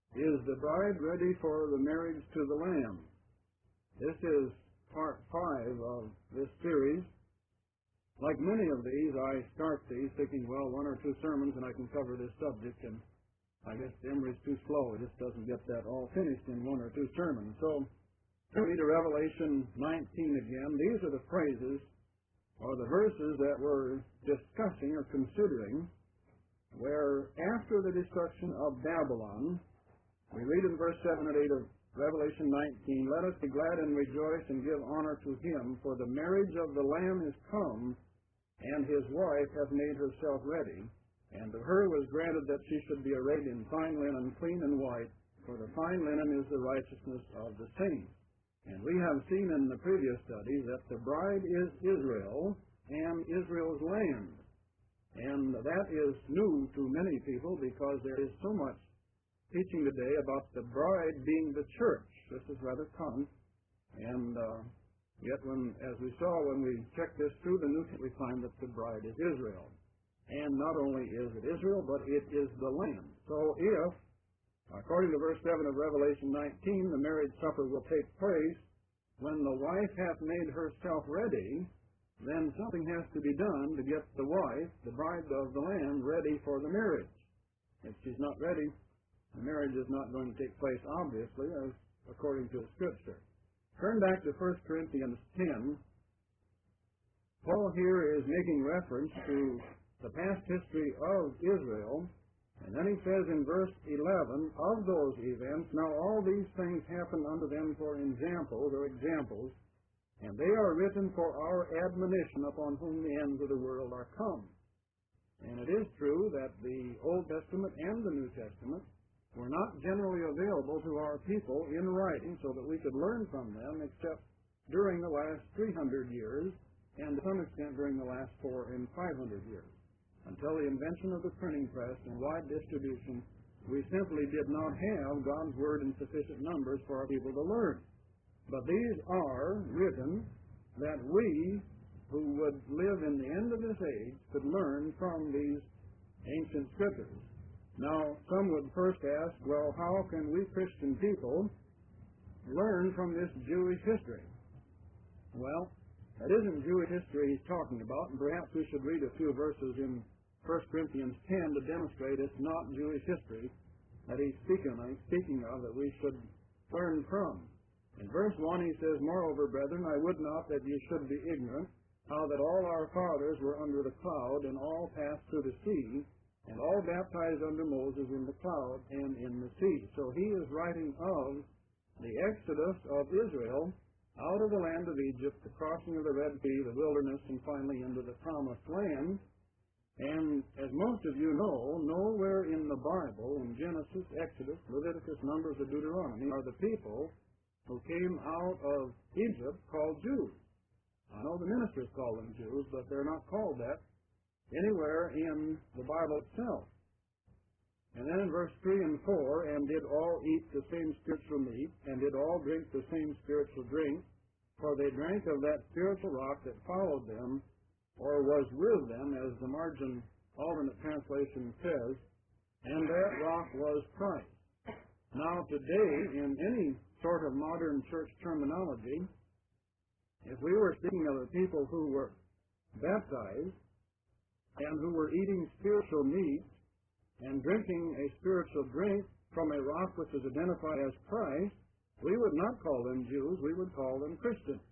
Is the bride ready for the marriage to the Lamb? This is part 5 of this series. Like many of these, I start these thinking, well, 1 or 2 sermons and I can cover this subject, and I guess the memory's too slow. It just doesn't get that all finished in 1 or 2 sermons. So, read to Revelation 19 again. These are the phrases or the verses that we're discussing or considering where after the destruction of Babylon, we read in verse 7 and 8 of Revelation 19, "Let us be glad and rejoice and give honor to him, for the marriage of the Lamb is come, and his wife hath made herself ready. And to her was granted that she should be arrayed in fine linen, clean and white, for the fine linen is the righteousness of the saints." And we have seen in the previous studies that the bride is Israel and Israel's land. And that is new to many people because there is so much teaching today about the bride being the church. This is rather common. And yet, as we saw when we checked this through the New Testament, we find that the bride is Israel. And not only is it Israel, but it is the Lamb. So if, according to verse 7 of Revelation 19, the marriage supper will take place when the wife hath made herself ready, then something has to be done to get the wife, the bride of the Lamb, ready for the marriage. If she's not ready, the marriage is not going to take place, obviously, as according to the Scripture. Turn back to 1 Corinthians 10. Paul here is making reference to the past history of Israel, and then he says in verse 11, "Of those events, now all these things happen unto them for examples, and they are written for our admonition, upon whom the ends of the world are come." And it is true that the Old Testament and the New Testament were not generally available to our people in writing so that we could learn from them, except during the last 300 years, and to some extent during the last 400 and 500 years. Until the invention of the printing press and wide distribution, we simply did not have God's Word in sufficient numbers for our people to learn. But these are written that we, who would live in the end of this age, could learn from these ancient Scriptures. Now, some would first ask, well, how can we Christian people learn from this Jewish history? Well, that isn't Jewish history he's talking about, and perhaps we should read a few verses in 1 Corinthians 10 to demonstrate it's not Jewish history that he's speaking of that we should learn from. In verse 1 he says, "Moreover, brethren, I would not that ye should be ignorant, how that all our fathers were under the cloud, and all passed through the sea, and all baptized under Moses in the cloud and in the sea." So he is writing of the exodus of Israel out of the land of Egypt, the crossing of the Red Sea, the wilderness, and finally into the promised land. And as most of you know, nowhere in the Bible, in Genesis, Exodus, Leviticus, Numbers, or Deuteronomy, are the people who came out of Egypt called Jews. I know the ministers call them Jews, but they're not called that anywhere in the Bible itself. And then in verse 3 and 4, "And did all eat the same spiritual meat, and did all drink the same spiritual drink, for they drank of that spiritual rock that followed them, or was with them," as the margin alternate translation says, "and that rock was Christ." Now today, in any sort of modern church terminology, if we were speaking of the people who were baptized, and who were eating spiritual meat and drinking a spiritual drink from a rock which is identified as Christ, we would not call them Jews, we would call them Christians.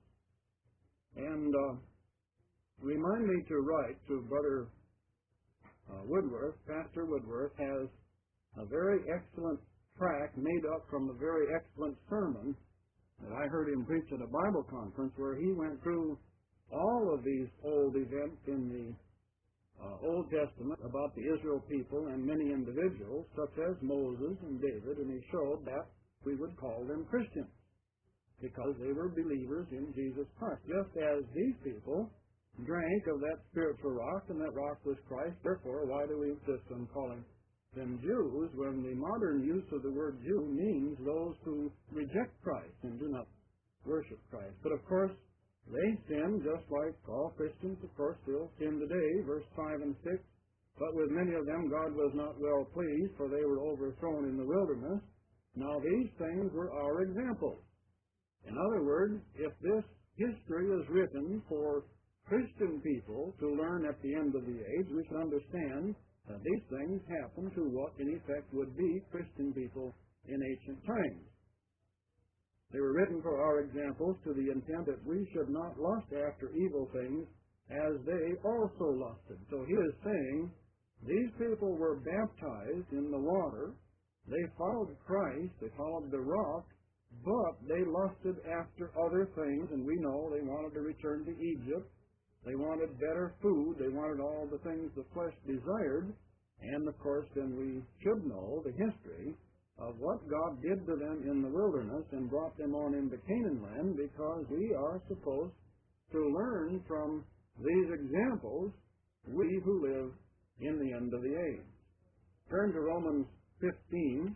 And remind me to write to Brother Woodworth. Pastor Woodworth has a very excellent tract made up from a very excellent sermon that I heard him preach at a Bible conference, where he went through all of these old events in the Old Testament about the Israel people and many individuals, such as Moses and David, and he showed that we would call them Christians because they were believers in Jesus Christ. Just as these people drank of that spiritual rock, and that rock was Christ, therefore why do we insist on calling them Jews when the modern use of the word Jew means those who reject Christ and do not worship Christ? But of course, they sin just like all Christians, of course, still sin today, verse 5 and 6. "But with many of them God was not well pleased, for they were overthrown in the wilderness. Now, these things were our examples. In other words, if this history is written for Christian people to learn at the end of the age, we should understand that these things happen to what in effect would be Christian people in ancient times. They were written for our examples to the intent that we should not lust after evil things as they also lusted. So he is saying these people were baptized in the water. They followed Christ. They followed the rock. But they lusted after other things, and we know they wanted to return to Egypt. They wanted better food. They wanted all the things the flesh desired. And, of course, then we should know the history of what God did to them in the wilderness and brought them on into Canaan land, because we are supposed to learn from these examples, we who live in the end of the age. Turn to Romans 15.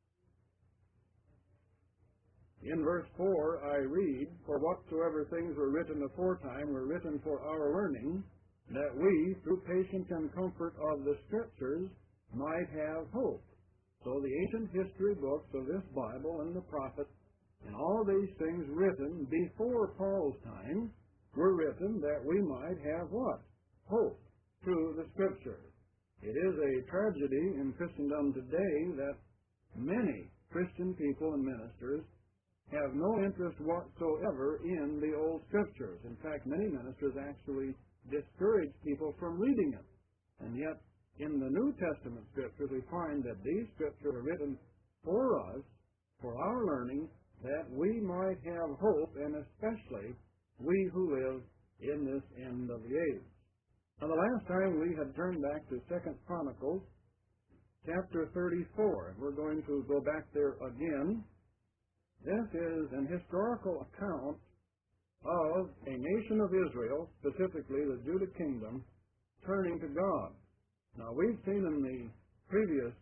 In verse 4 I read, "For whatsoever things were written aforetime were written for our learning, that we, through patience and comfort of the Scriptures, might have hope." So the ancient history books of this Bible and the prophets and all these things written before Paul's time were written that we might have what? Hope through the Scriptures. It is a tragedy in Christendom today that many Christian people and ministers have no interest whatsoever in the Old Scriptures. In fact, many ministers actually discourage people from reading it. And yet, in the New Testament Scriptures, we find that these Scriptures are written for us, for our learning, that we might have hope, and especially we who live in this end of the age. Now, the last time we had turned back to 2 Chronicles, chapter 34. We're going to go back there again. This is an historical account of a nation of Israel, specifically the Judah kingdom, turning to God. Now, we've seen in the previous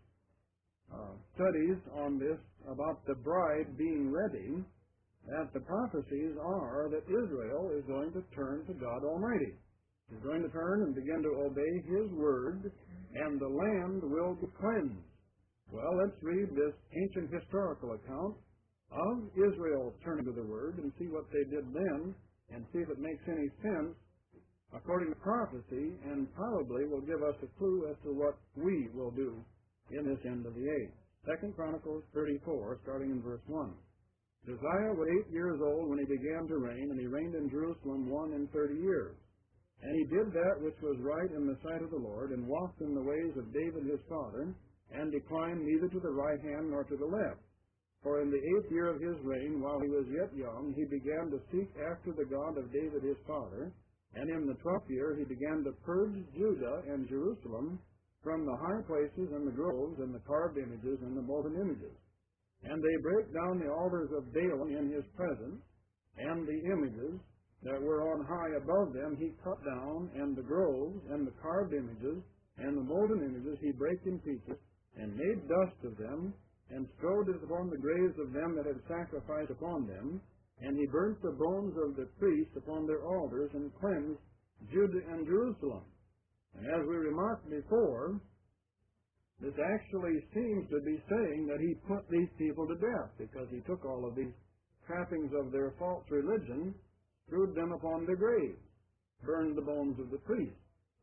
studies on this about the bride being ready, that the prophecies are that Israel is going to turn to God Almighty. He's going to turn and begin to obey His word, and the land will be cleansed. Well, let's read this ancient historical account of Israel turning to the Word and see what they did then, and see if it makes any sense according to prophecy, and probably will give us a clue as to what we will do in this end of the age. 2 Chronicles 34, starting in verse 1. Josiah was 8 years old when he began to reign, and he reigned in Jerusalem 31 years. And he did that which was right in the sight of the Lord, and walked in the ways of David his father, and declined neither to the right hand nor to the left. For in the 8th year of his reign, while he was yet young, he began to seek after the God of David his father, and in the 12th year he began to purge Judah and Jerusalem from the high places and the groves and the carved images and the molten images. And they brake down the altars of Baalim in his presence, and the images that were on high above them he cut down, and the groves and the carved images and the molten images he brake in pieces, and made dust of them, and strode it upon the graves of them that had sacrificed upon them, and he burnt the bones of the priests upon their altars, and cleansed Judah and Jerusalem. And as we remarked before, this actually seems to be saying that he put these people to death, because he took all of these trappings of their false religion, strewed them upon their graves, burned the bones of the priests.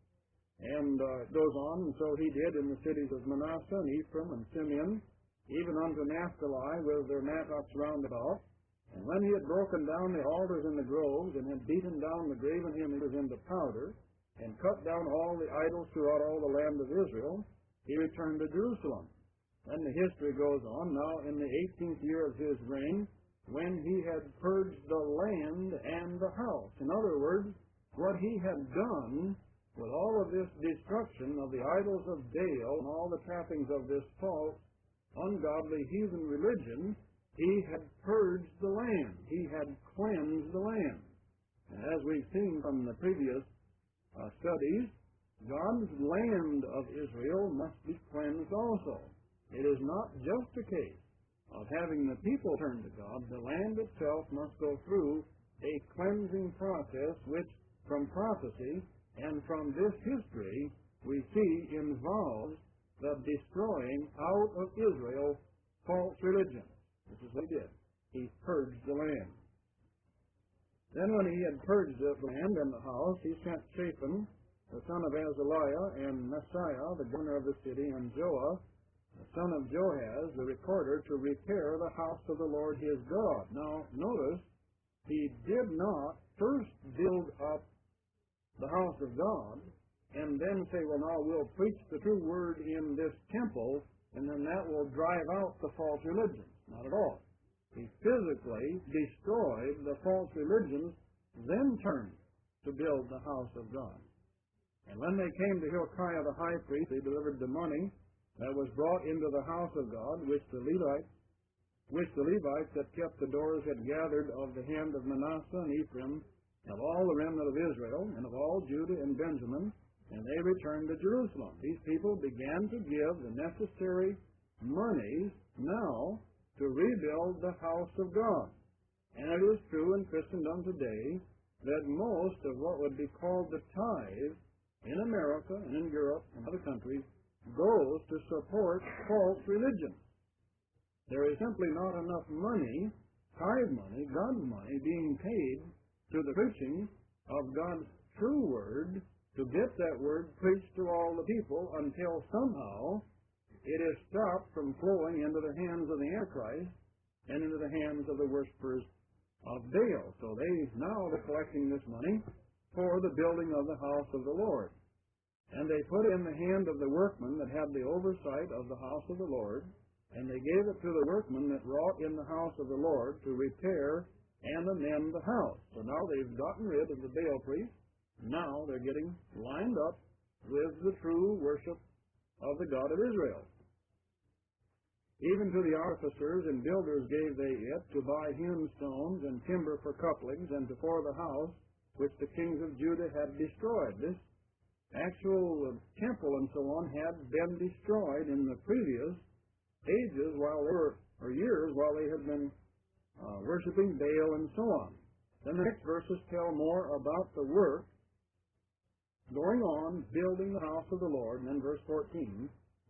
And it goes on, and so he did in the cities of Manasseh and Ephraim and Simeon, even unto Naphtali with their Naboths round about. And when he had broken down the altars in the groves, and had beaten down the graven images into powder, and cut down all the idols throughout all the land of Israel, he returned to Jerusalem. Then the history goes on, now in the 18th year of his reign, when he had purged the land and the house. In other words, what he had done with all of this destruction of the idols of Baal and all the trappings of this false, ungodly heathen religion, he had purged the land. He had cleansed the land. And as we've seen from the previous studies, God's land of Israel must be cleansed also. It is not just a case of having the people turn to God. The land itself must go through a cleansing process which, from prophecy and from this history, we see involves the destroying out of Israel false religion. This is what he did. He purged the land. Then when he had purged the land and the house, he sent Shaphan, the son of Azaliah, and Messiah, the governor of the city, and Joah, the son of Joahaz, the recorder, to repair the house of the Lord his God. Now, notice, he did not first build up the house of God and then say, well, now we'll preach the true word in this temple, and then that will drive out the false religions. Not at all. He physically destroyed the false religions, then turned to build the house of God. And when they came to Hilkiah the high priest, they delivered the money that was brought into the house of God, which the Levites that kept the doors had gathered of the hand of Manasseh and Ephraim, of all the remnant of Israel, and of all Judah and Benjamin, and they returned to Jerusalem. These people began to give the necessary monies now to rebuild the house of God. And it is true in Christendom today that most of what would be called the tithe in America and in Europe and other countries goes to support false religion. There is simply not enough money, tithe money, God's money, being paid to the preaching of God's true word to get that word preached to all the people until somehow it is stopped from flowing into the hands of the Antichrist and into the hands of the worshipers of Baal. So they now are collecting this money for the building of the house of the Lord. And they put it in the hand of the workmen that had the oversight of the house of the Lord, and they gave it to the workmen that wrought in the house of the Lord to repair and amend the house. So now they've gotten rid of the Baal priests. Now they're getting lined up with the true worship of the God of Israel. Even to the artificers and builders gave they it to buy hewn stones and timber for couplings and to for the house which the kings of Judah had destroyed. This actual temple and so on had been destroyed in the previous ages or years while they had been worshiping Baal and so on. Then the next verses tell more about the work going on, building the house of the Lord, and then verse 14,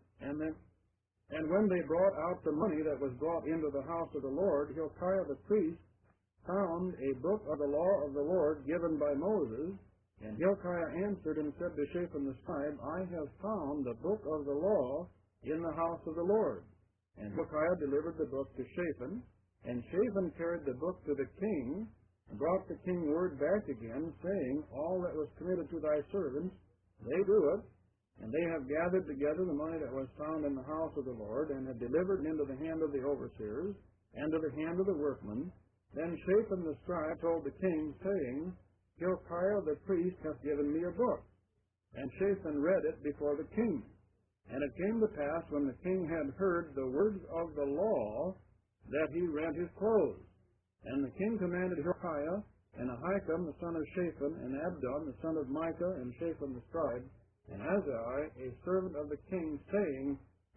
and when they brought out the money that was brought into the house of the Lord, Hilkiah the priest found a book of the law of the Lord given by Moses, and Hilkiah answered and said to Shaphan the scribe, I have found the book of the law in the house of the Lord. And Hilkiah delivered the book to Shaphan, and Shaphan carried the book to the king, and brought the king word back again, saying, all that was committed to thy servants, they do it, and they have gathered together the money that was found in the house of the Lord, and have delivered it into the hand of the overseers, and to the hand of the workmen. Then Shaphan the scribe told the king, saying, Hilkiah the priest hath given me a book. And Shaphan read it before the king. And it came to pass, when the king had heard the words of the law, that he rent his clothes. And the king commanded Hilkiah, and Ahikam the son of Shaphan, and Abdon the son of Micah, and Shaphan the scribe, and Azai, a servant of the king, saying,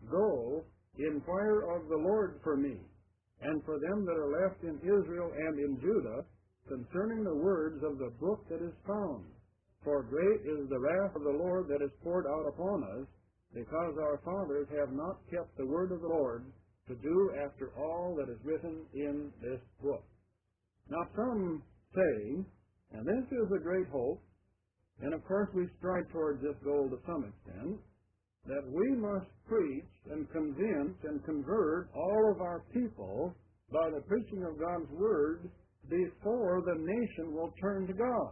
Go, inquire of the Lord for me, and for them that are left in Israel and in Judah, concerning the words of the book that is found. For great is the wrath of the Lord that is poured out upon us, because our fathers have not kept the word of the Lord to do after all that is written in this book. Now some say, and this is a great hope, and of course we strive towards this goal to some extent, that we must preach and convince and convert all of our people by the preaching of God's Word before the nation will turn to God.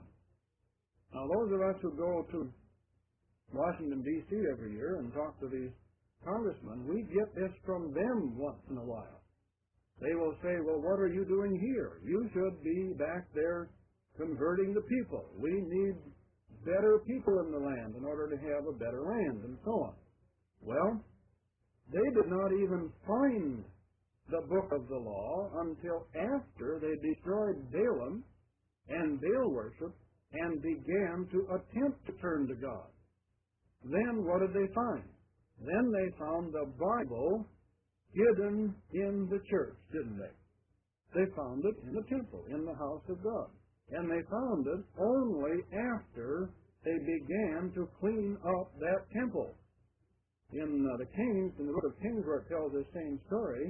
Now those of us who go to Washington, D.C. every year and talk to these congressmen, we get this from them once in a while. They will say, well, what are you doing here? You should be back there converting the people. We need better people in the land in order to have a better land, and so on. Well, they did not even find the book of the law until after they destroyed Balaam and Baal worship and began to attempt to turn to God. Then what did they find? Then they found the Bible hidden in the church, didn't they? They found it in the temple, in the house of God. And they found it only after they began to clean up that temple. In the Kings, in the book of Kings, where it tells the same story,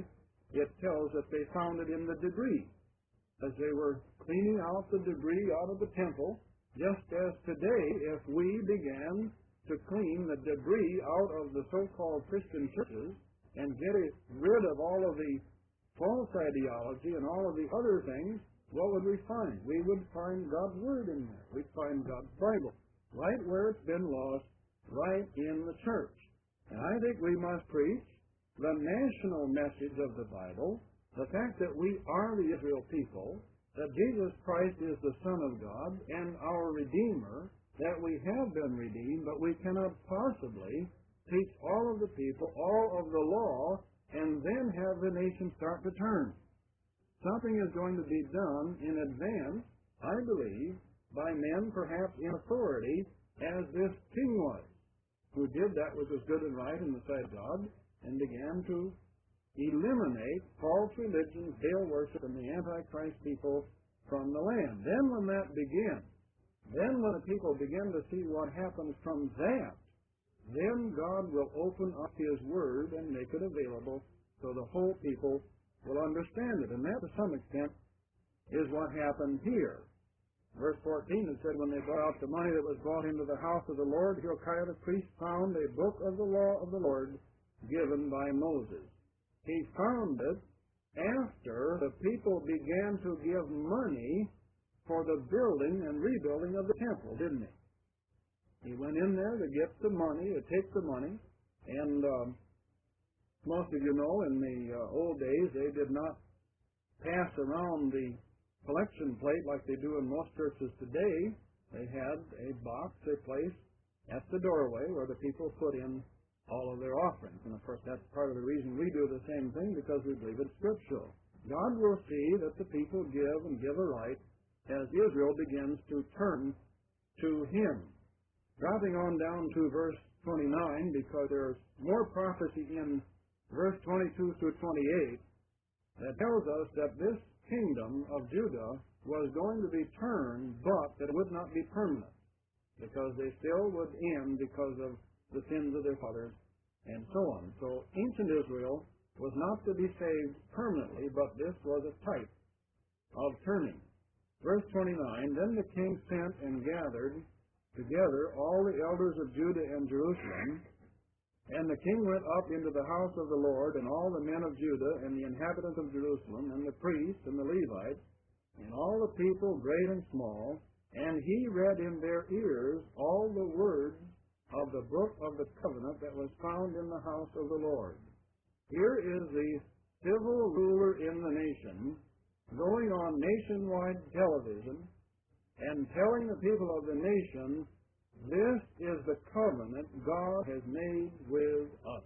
it tells that they found it in the debris. As they were cleaning out the debris out of the temple, just as today, if we began to clean the debris out of the so-called Christian churches and get rid of all of the false ideology and all of the other things, what would we find? We would find God's Word in there. We'd find God's Bible right where it's been lost, right in the church. And I think we must preach the national message of the Bible, the fact that we are the Israel people, that Jesus Christ is the Son of God and our Redeemer, that we have been redeemed, but we cannot possibly teach all of the people all of the law and then have the nation start to turn. Something is going to be done in advance, I believe, by men perhaps in authority, as this king was, who did that which was good and right in the sight of God, and began to eliminate false religion, Baal worship, and the Antichrist people from the land. Then when that begins, then when the people begin to see what happens from that, then God will open up His Word and make it available so the whole people will understand it. And that, to some extent, is what happened here. Verse 14, it said, when they brought out the money that was brought into the house of the Lord, Hilkiah the priest found a book of the law of the Lord given by Moses. He found it after the people began to give money for the building and rebuilding of the temple, didn't he? He went in there to get the money, to take the money, and most of you know in the old days they did not pass around the collection plate like they do in most churches today. They had a box they placed at the doorway where the people put in all of their offerings. And of course that's part of the reason we do the same thing, because we believe it's scriptural. God will see that the people give and give aright as Israel begins to turn to Him. Dropping on down to verse 29, because there's more prophecy in verse 22 through 28 that tells us that this kingdom of Judah was going to be turned, but that it would not be permanent, because they still would end because of the sins of their fathers, and so on. So ancient Israel was not to be saved permanently, but this was a type of turning. Verse 29, then the king sent and gathered together all the elders of Judah and Jerusalem, and the king went up into the house of the Lord, and all the men of Judah, and the inhabitants of Jerusalem, and the priests, and the Levites, and all the people, great and small, and he read in their ears all the words of the book of the covenant that was found in the house of the Lord. Here is the civil ruler in the nation going on nationwide television and telling the people of the nation, this is the covenant God has made with us.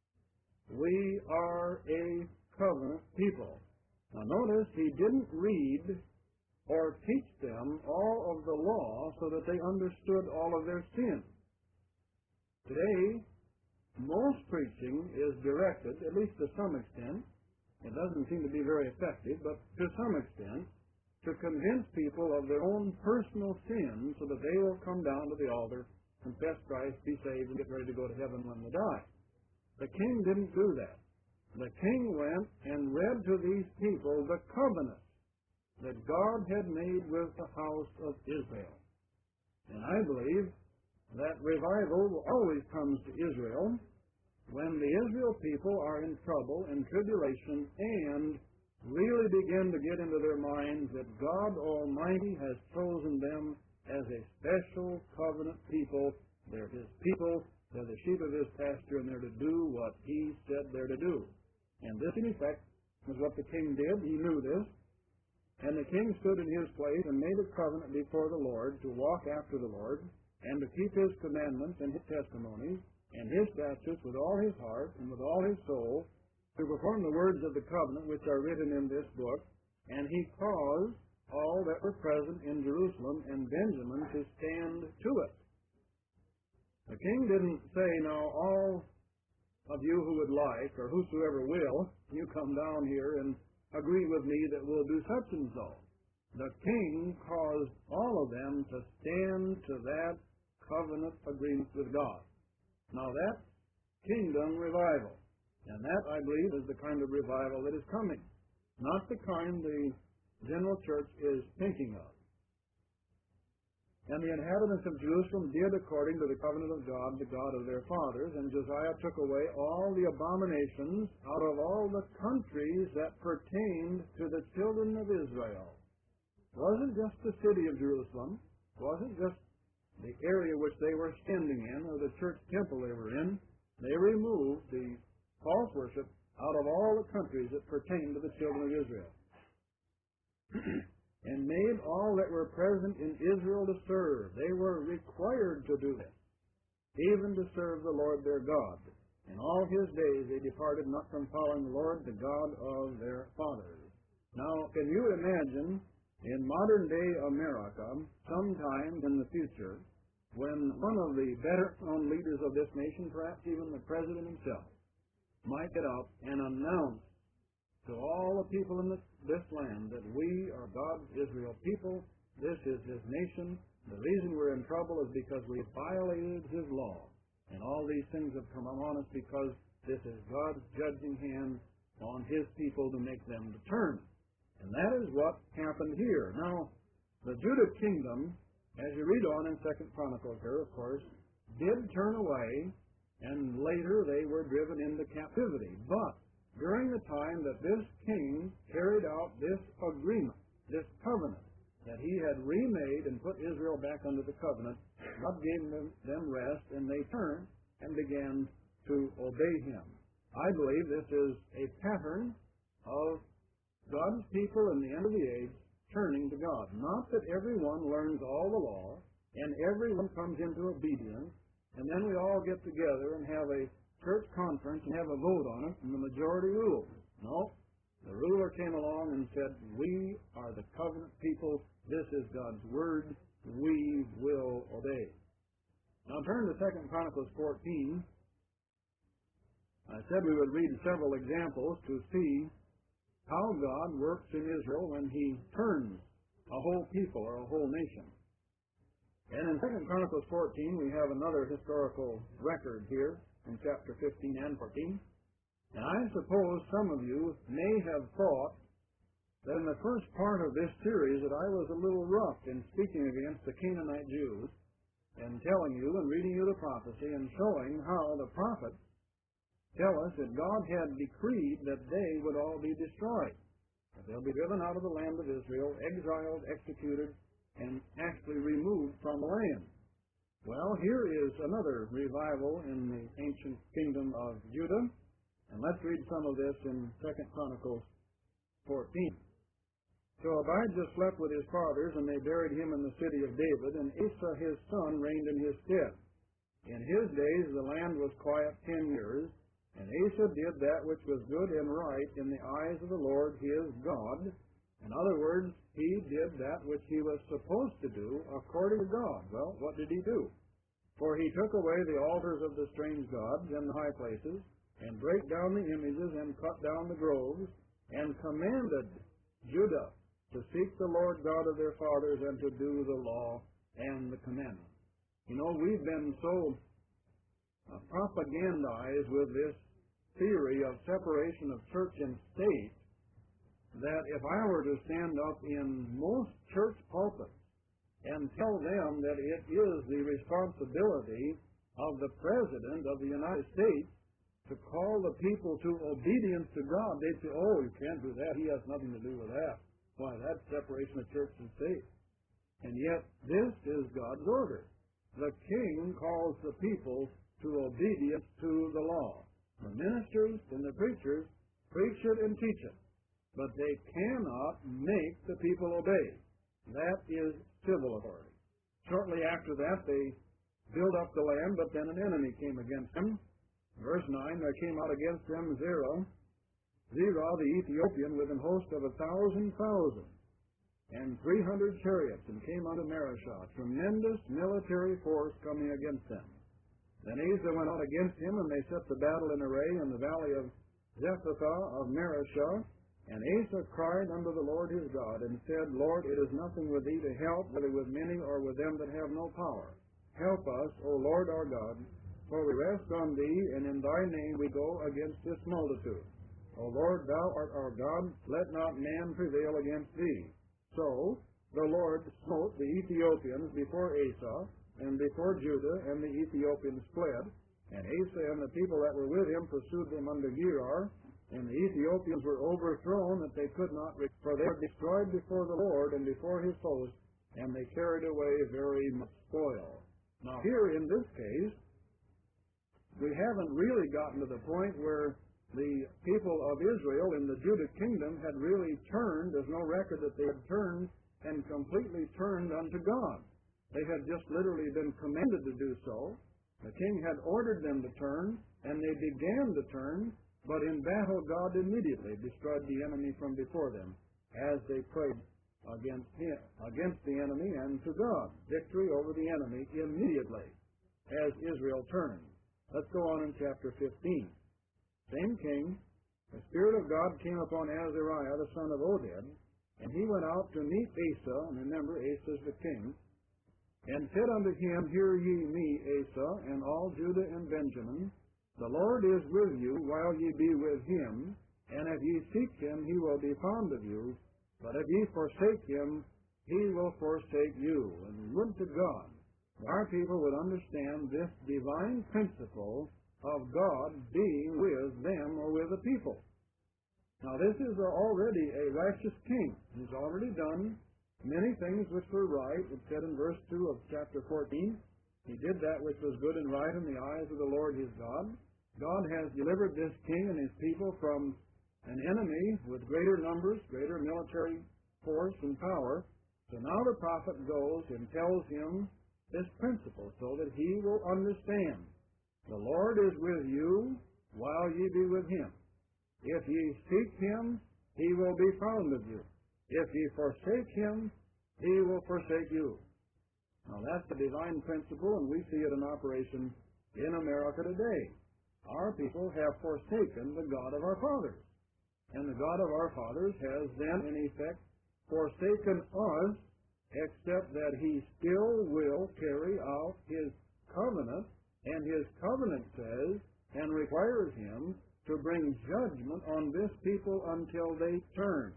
We are a covenant people. Now notice, he didn't read or teach them all of the law so that they understood all of their sins. Today, most preaching is directed, at least to some extent, it doesn't seem to be very effective, but to some extent, to convince people of their own personal sins so that they will come down to the altar, confess Christ, be saved, and get ready to go to heaven when they die. The king didn't do that. The king went and read to these people the covenant that God had made with the house of Israel. And I believe that revival always comes to Israel when the Israel people are in trouble and tribulation and really begin to get into their minds that God Almighty has chosen them as a special covenant people. They're His people, they're the sheep of His pasture, and they're to do what He said they're to do. And this, in effect, was what the king did. He knew this. And the king stood in his place and made a covenant before the Lord to walk after the Lord and to keep His commandments and His testimonies and His statutes with all his heart and with all his soul, to perform the words of the covenant which are written in this book. And he caused all that were present in Jerusalem and Benjamin to stand to it. The king didn't say, now all of you who would like, or whosoever will, you come down here and agree with me that we'll do such and so. The king caused all of them to stand to that covenant agreement with God. Now that's kingdom revival. And that, I believe, is the kind of revival that is coming, not the kind the general church is thinking of. And the inhabitants of Jerusalem did according to the covenant of God, the God of their fathers, and Josiah took away all the abominations out of all the countries that pertained to the children of Israel. It wasn't just the city of Jerusalem, it wasn't just the area which they were standing in, or the church temple they were in. They removed the false worship out of all the countries that pertained to the children of Israel. And made all that were present in Israel to serve. They were required to do this, even to serve the Lord their God. In all his days they departed not from following the Lord, the God of their fathers. Now, can you imagine, in modern-day America, sometime in the future, when one of the better-known leaders of this nation, perhaps even the President himself, might get up and announce to all the people in this land that we are God's Israel people, this is his nation, the reason we're in trouble is because we violated his law, and all these things have come upon us because this is God's judging hand on his people to make them to turn. And that is what happened here. Now, the Judah kingdom, as you read on in 2 Chronicles here, of course, did turn away, and later they were driven into captivity. But during the time that this king carried out this agreement, this covenant, that he had remade and put Israel back under the covenant, God gave them rest, and they turned and began to obey him. I believe this is a pattern of God's people in the end of the age turning to God. Not that everyone learns all the law, and everyone comes into obedience, and then we all get together and have a church conference and have a vote on it, and the majority rules. No. The ruler came along and said, we are the covenant people. This is God's word. We will obey. Now turn to 2 Chronicles 14. I said we would read several examples to see how God works in Israel when he turns a whole people or a whole nation. And in 2 Chronicles 14 we have another historical record here, in chapter 15 and 14. And I suppose some of you may have thought that in the first part of this series that I was a little rough in speaking against the Canaanite Jews and telling you and reading you the prophecy and showing how the prophets tell us that God had decreed that they would all be destroyed. That they'll be driven out of the land of Israel, exiled, executed, and actually removed from the land. Well, here is another revival in the ancient kingdom of Judah, and let's read some of this in 2 Chronicles 14. So Abijah slept with his fathers, and they buried him in the city of David, and Asa his son reigned in his stead. In his days the land was quiet 10 years, and Asa did that which was good and right in the eyes of the Lord his God. In other words, he did that which he was supposed to do according to God. Well, what did he do? For he took away the altars of the strange gods and the high places, and brake down the images, and cut down the groves, and commanded Judah to seek the Lord God of their fathers, and to do the law and the commandments. You know, we've been so propagandized with this theory of separation of church and state that if I were to stand up in most church pulpits and tell them that it is the responsibility of the President of the United States to call the people to obedience to God, they'd say, oh, you can't do that. He has nothing to do with that. Why, that's separation of church and state. And yet, this is God's order. The king calls the people to obedience to the law. The ministers and the preachers preach it and teach it, but they cannot make the people obey. That is civil authority. Shortly after that, they built up the land, but then an enemy came against them. Verse 9, there came out against them Zerah the Ethiopian, with an host of 1,000,000 and 300 chariots, and came unto Mareshah, tremendous military force coming against them. Then Asa went out against him, and they set the battle in array in the valley of Zephathah of Mareshah. And Asa cried unto the Lord his God, and said, Lord, it is nothing with thee to help, whether with many or with them that have no power. Help us, O Lord our God, For we rest on thee, and in thy name we go against this multitude. O Lord, thou art our God, let not man prevail against thee. So the Lord smote the Ethiopians before Asa, and before Judah, and the Ethiopians fled. And Asa and the people that were with him pursued them unto Gerar, and the Ethiopians were overthrown that they could not, for they were destroyed before the Lord and before his host, and they carried away very much spoil. Now here in this case, we haven't really gotten to the point where the people of Israel in the Judah kingdom had really turned. There's no record that they had turned and completely turned unto God. They had just literally been commanded to do so. The king had ordered them to turn, and they began to turn, but in battle God immediately destroyed the enemy from before them as they prayed against the enemy and to God. Victory over the enemy immediately as Israel turned. Let's go on in chapter 15. Same king, the Spirit of God came upon Azariah, the son of Oded, and he went out to meet Asa, and remember, Asa is the king, and said unto him, Hear ye me, Asa, and all Judah and Benjamin, the Lord is with you while ye be with him, and if ye seek him, he will be found of you, but if ye forsake him, he will forsake you. And would to God our people would understand this divine principle of God being with them or with the people. Now this is already a righteous king. He's already done many things which were right. It said in verse 2 of chapter 14, he did that which was good and right in the eyes of the Lord his God. God has delivered this king and his people from an enemy with greater numbers, greater military force and power. So now the prophet goes and tells him this principle so that he will understand. The Lord is with you while ye be with him. If ye seek him, he will be found of you. If ye forsake him, he will forsake you. Now that's the divine principle, and we see it in operation in America today. Our people have forsaken the God of our fathers. And the God of our fathers has then, in effect, forsaken us, except that he still will carry out his covenant, and his covenant says and requires him to bring judgment on this people until they turn.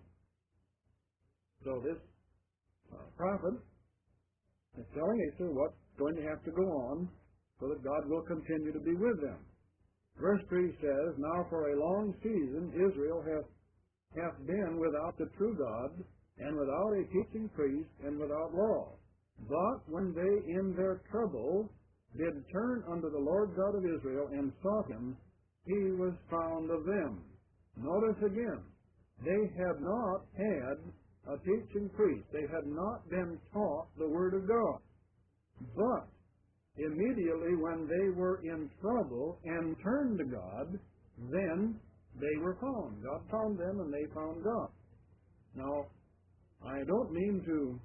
So this prophet is telling Asa what's going to have to go on so that God will continue to be with them. Verse 3 says, Now for a long season Israel hath been without the true God, and without a teaching priest, and without law. But when they in their trouble did turn unto the Lord God of Israel, and sought him, he was found of them. Notice again, they had not had a teaching priest. They had not been taught the Word of God. But immediately when they were in trouble and turned to God, then they were found. God found them, and they found God. Now, I don't mean to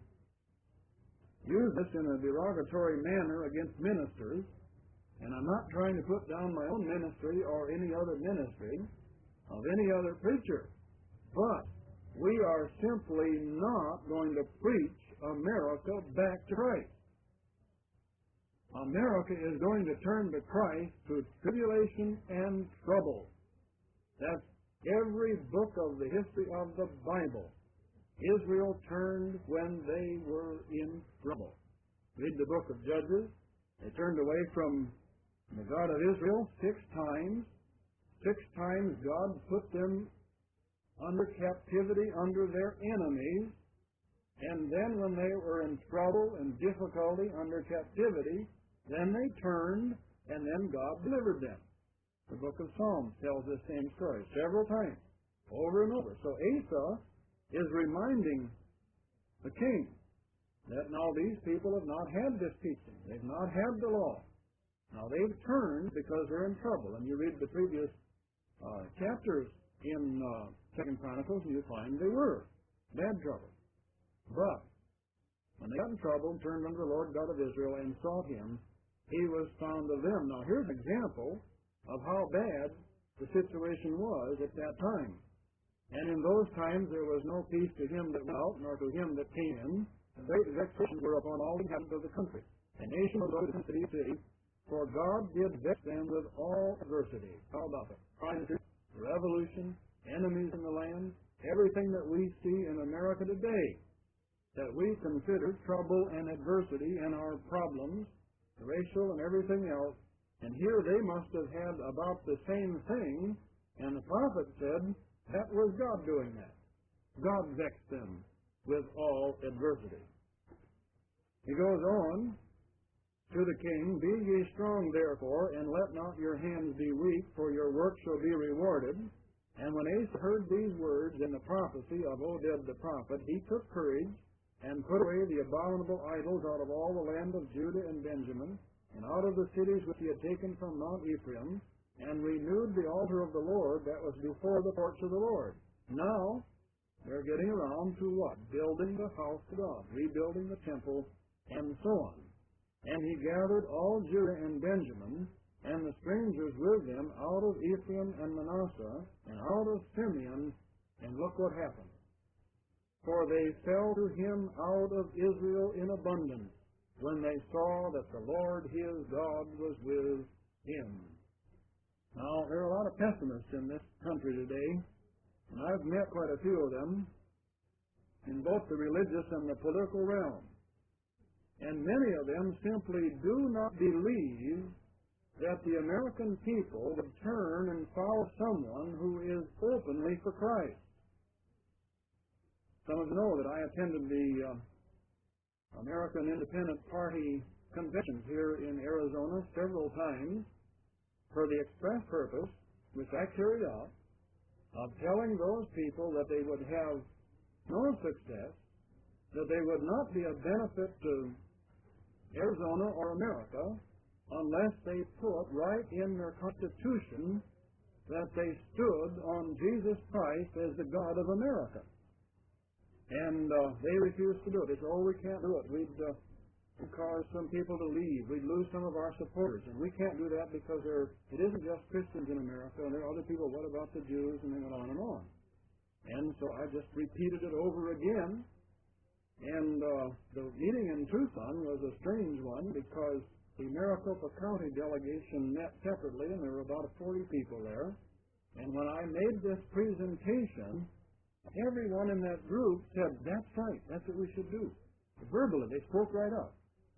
use this in a derogatory manner against ministers, and I'm not trying to put down my own ministry or any other ministry of any other preacher, but we are simply not going to preach America back to Christ. America is going to turn to Christ through tribulation and trouble. That's every book of the history of the Bible. Israel turned when they were in trouble. Read the book of Judges. They turned away from the God of Israel 6 times. 6 times God put them under captivity under their enemies. And then when they were in trouble and difficulty under captivity, then they turned, and then God delivered them. The book of Psalms tells the same story several times, over and over. So Asa is reminding the king that now these people have not had this teaching. They've not had the law. Now they've turned because they're in trouble. And you read the previous chapters in 2 Chronicles, and you find they were bad trouble. But when they got in trouble and turned unto the Lord God of Israel and sought him, he was found of them. Now here's an example of how bad the situation was at that time. And in those times there was no peace to him that went out, nor to him that came in. And great vexations were upon all the inhabitants of the country. A nation will go to city to city, For God did vex them with all adversity. How about it? Crisis, revolution, enemies in the land, everything that we see in America today that we consider trouble and adversity and our problems, racial and everything else, and here they must have had about the same thing, and the prophet said that was God doing that. God vexed them with all adversity. He goes on to the king, Be ye strong therefore, and let not your hands be weak, for your work shall be rewarded. And when Asa heard these words in the prophecy of Oded the prophet, he took courage, and put away the abominable idols out of all the land of Judah and Benjamin, and out of the cities which he had taken from Mount Ephraim, and renewed the altar of the Lord that was before the porch of the Lord. Now, they're getting around to what? Building the house of God, rebuilding the temple, and so on. And he gathered all Judah and Benjamin, and the strangers with them out of Ephraim and Manasseh, and out of Simeon, and look what happened. For they fell to him out of Israel in abundance, when they saw that the Lord his God was with him. Now, there are a lot of pessimists in this country today, and I've met quite a few of them in both the religious and the political realm. And many of them simply do not believe that the American people would turn and follow someone who is openly for Christ. Some of you know that I attended the American Independent Party conventions here in Arizona several times for the express purpose, which I carried out, of telling those people that they would have no success, that they would not be a benefit to Arizona or America unless they put right in their Constitution that they stood on Jesus Christ as the God of America. And they refused to do it. They said, we can't do it. We'd cause some people to leave. We'd lose some of our supporters. And we can't do that because it isn't just Christians in America. And there are other people. What about the Jews? And they went on and on. And so I just repeated it over again. And the meeting in Tucson was a strange one because the Maricopa County delegation met separately, and there were about 40 people there. And when I made this presentation, everyone in that group said, that's right, that's what we should do. Verbally, they spoke right up.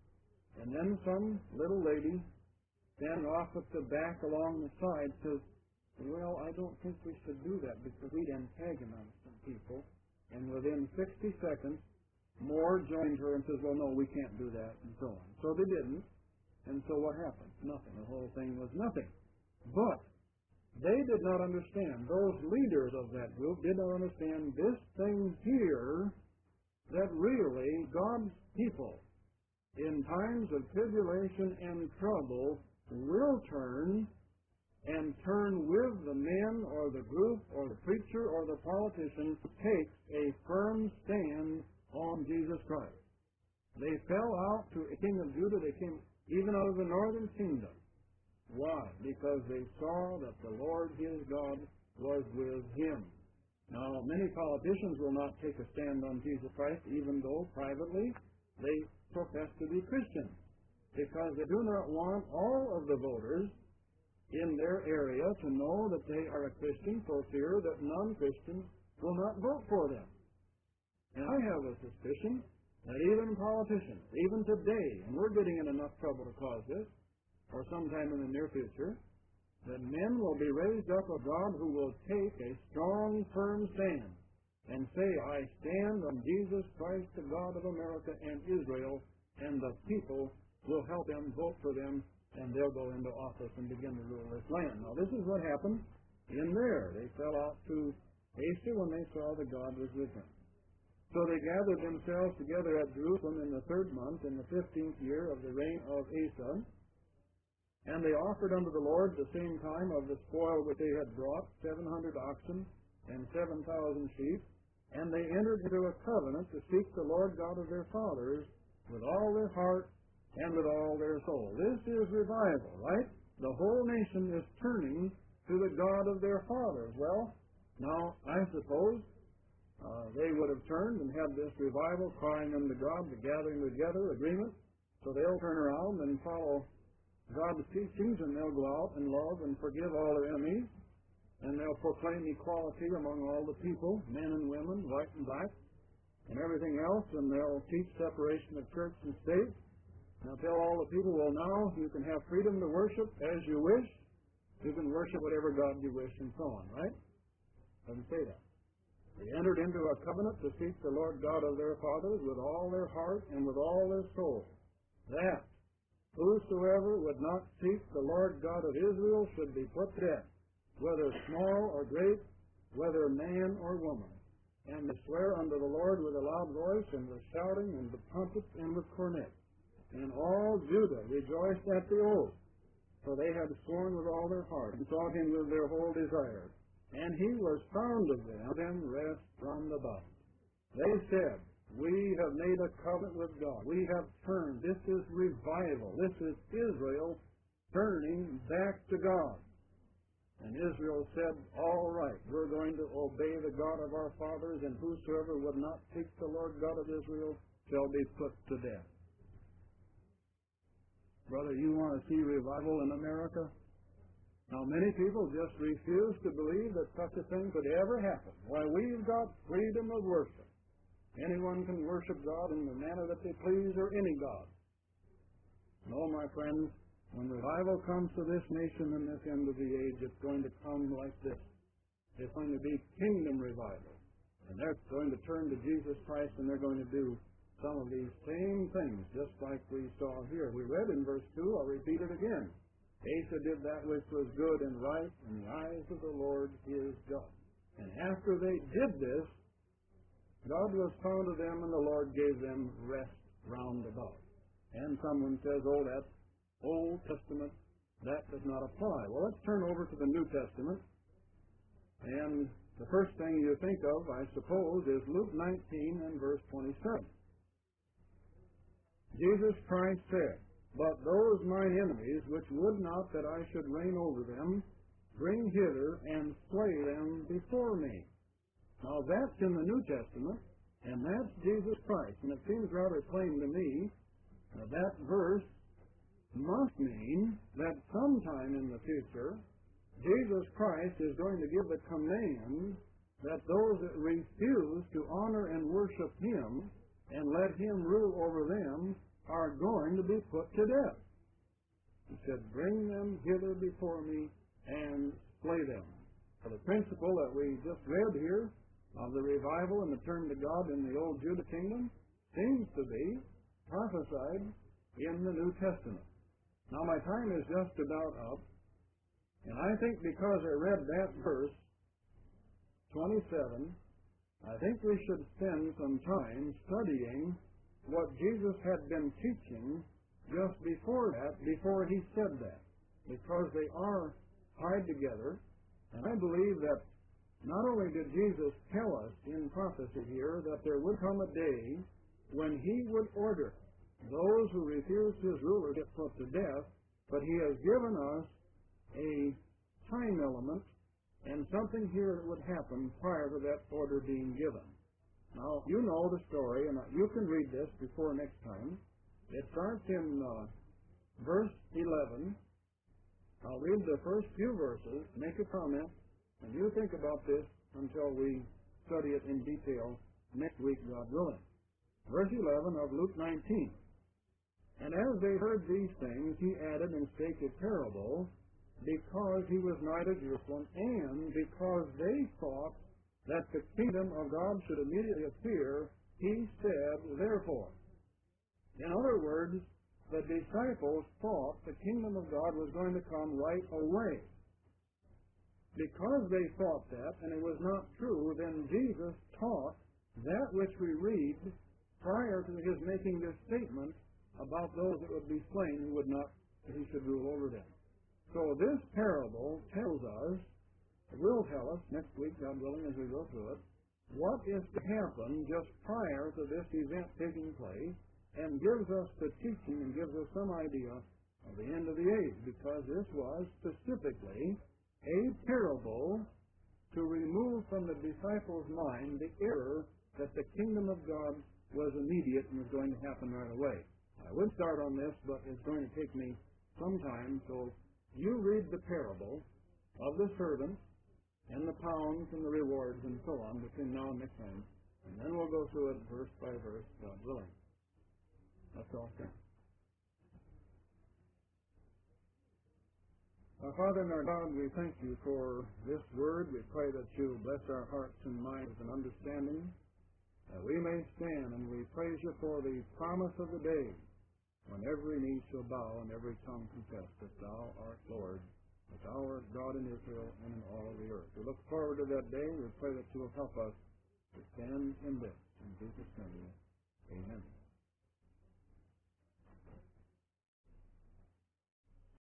And then some little lady standing off at the back along the side says, well, I don't think we should do that because we'd antagonize some people. And within 60 seconds, more joined her and says, well, no, we can't do that, and so on. So they didn't. And so what happened? Nothing. The whole thing was nothing. But they did not understand. Those leaders of that group did not understand this thing here, that really God's people in times of tribulation and trouble will turn and turn with the men or the group or the preacher or the politician to take a firm stand on Jesus Christ. They fell out to a king of Judah. They came even out of the northern kingdom. Why? Because they saw that the Lord his God was with him. Now, many politicians will not take a stand on Jesus Christ, even though privately they profess to be Christians, because they do not want all of the voters in their area to know that they are a Christian, for fear that non-Christians will not vote for them. And I have a suspicion that even politicians, even today, and we're getting in enough trouble to cause this, or sometime in the near future, that men will be raised up of God who will take a strong, firm stand and say, I stand on Jesus Christ, the God of America and Israel, and the people will help them, vote for them, and they'll go into office and begin to rule this land. Now, this is what happened in there. They fell out to Asa when they saw that God was with them. So they gathered themselves together at Jerusalem in the 3rd month, in the 15th year of the reign of Asa. And they offered unto the Lord the same time of the spoil which they had brought, 700 oxen and 7,000 sheep. And they entered into a covenant to seek the Lord God of their fathers with all their heart and with all their soul. This is revival, right? The whole nation is turning to the God of their fathers. Well, now, I suppose they would have turned and had this revival, crying unto God, the gathering together, agreement. So they'll turn around and follow God's teachings, and they'll go out and love and forgive all their enemies, and they'll proclaim equality among all the people, men and women, white and black, and everything else, and they'll teach separation of church and state. They'll tell all the people, well, now you can have freedom to worship as you wish. You can worship whatever God you wish, and so on, right? Doesn't say that. They entered into a covenant to seek the Lord God of their fathers with all their heart and with all their soul. That whosoever would not seek the Lord God of Israel should be put to death, whether small or great, whether man or woman. And they swear unto the Lord with a loud voice, and with shouting, and with trumpets, and with cornets. And all Judah rejoiced at the oath, for they had sworn with all their heart, and sought him with their whole desire. And he was found of them rest from the bond. They said, we have made a covenant with God. We have turned. This is revival. This is Israel turning back to God. And Israel said, all right, we're going to obey the God of our fathers, and whosoever would not seek the Lord God of Israel shall be put to death. Brother, you want to see revival in America? Now, many people just refuse to believe that such a thing could ever happen. Why, we've got freedom of worship. Anyone can worship God in the manner that they please, or any God. No, my friends, when revival comes to this nation in this end of the age, it's going to come like this. It's going to be kingdom revival. And they're going to turn to Jesus Christ, and they're going to do some of these same things, just like we saw here. We read in verse 2, I'll repeat it again. Asa did that which was good and right in the eyes of the Lord his God. And after they did this, God was found of them, and the Lord gave them rest round about. And someone says, oh, that's Old Testament. That does not apply. Well, let's turn over to the New Testament. And the first thing you think of, I suppose, is Luke 19 and verse 27. Jesus Christ said, but those mine enemies, which would not that I should reign over them, bring hither and slay them before me. Now that's in the New Testament, and that's Jesus Christ. And it seems rather plain to me that verse must mean that sometime in the future, Jesus Christ is going to give a command that those that refuse to honor and worship Him and let Him rule over them are going to be put to death. He said, bring them hither before me and slay them. So the principle that we just read here of the revival and the turn to God in the old Judah kingdom seems to be prophesied in the New Testament. Now my time is just about up, and I think because I read that verse, 27, I think we should spend some time studying what Jesus had been teaching just before that, before He said that, because they are tied together. And I believe that not only did Jesus tell us in prophecy here that there would come a day when He would order those who refuse His rule or get put to death, but He has given us a time element and something here that would happen prior to that order being given. Now, you know the story, and you can read this before next time. It starts in verse 11. I'll read the first few verses, make a comment, and you think about this until we study it in detail next week, God willing. Verse 11 of Luke 19. And as they heard these things, He added and spake a parable, because He was nigh to Jerusalem, and because they thought that the kingdom of God should immediately appear, He said, therefore. In other words, the disciples thought the kingdom of God was going to come right away. Because they thought that, and it was not true, then Jesus taught that which we read prior to His making this statement about those that would be slain who would not, that He should rule over them. So this parable tells us, it will tell us next week, God willing, as we go through it, what is to happen just prior to this event taking place, and gives us the teaching and gives us some idea of the end of the age, because this was specifically a parable to remove from the disciples' mind the error that the kingdom of God was immediate and was going to happen right away. I would start on this, but it's going to take me sometime. So you read the parable of the servants and the pounds and the rewards and so on between now and next time. And then we'll go through it verse by verse, God willing. That's all, sir. Our Father and our God, we thank you for this word. We pray that you bless our hearts and minds and understanding, that we may stand, and we praise you for the promise of the day when every knee shall bow and every tongue confess that thou art Lord, that thou art God in Israel and in all the earth. We look forward to that day. We pray that you will help us to stand in this. In Jesus' name, amen.